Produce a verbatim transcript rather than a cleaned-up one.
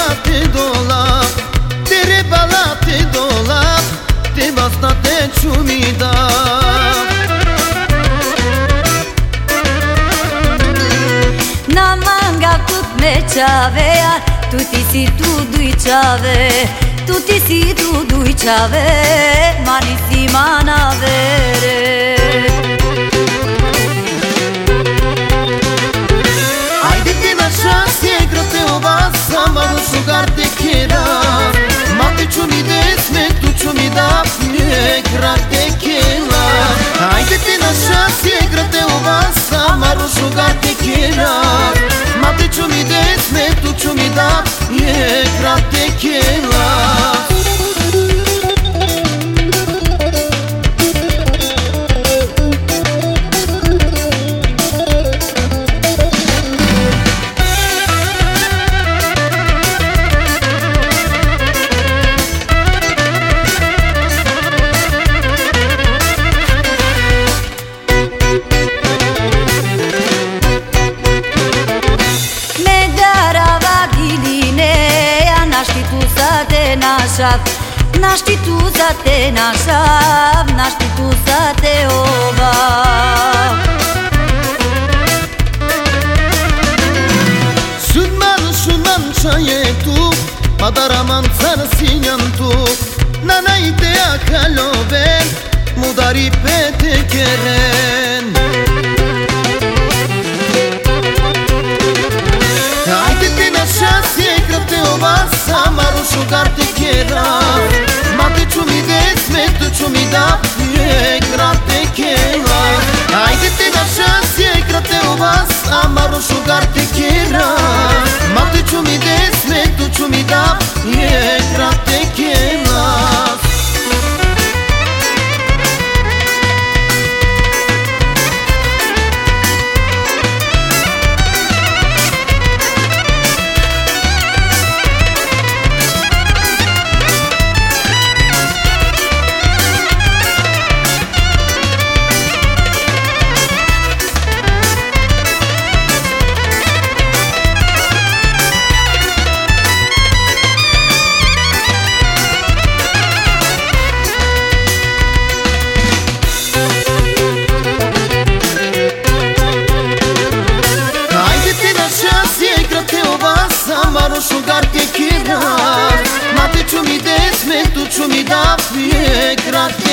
balate dolap, tere balate dolap, te basta te ciumida. Na manga tut me chavea, tuti si tu dui chave, tuti si tu dui chave, mani si manavere. Haidete na șase grate o basa, ma nu șugar te chera, ma te ciumide sme tu ciumida, e grate chela. Haidete na șase grate o basa, ma nu șugar te chera, ma te ciumide sme tu ciumida, e grate chela. N-aș ști tu să te nașav, n-aș ști tu să te obav. Şundan şundan çayetu, madaraman sarsinyantu, nanayte akaloven, mudari pete keren. Haidete na șase grate o basa, maru șugar te chera, ma te ciumide sme tu ciumida, e grate chela. Haidete na șase grate o basa, maru șugar te chera, ma te ciumide sme tu ciumida, e grate chela. Maru șugar te chera, ma te ciumide sme tu ciumida, e grate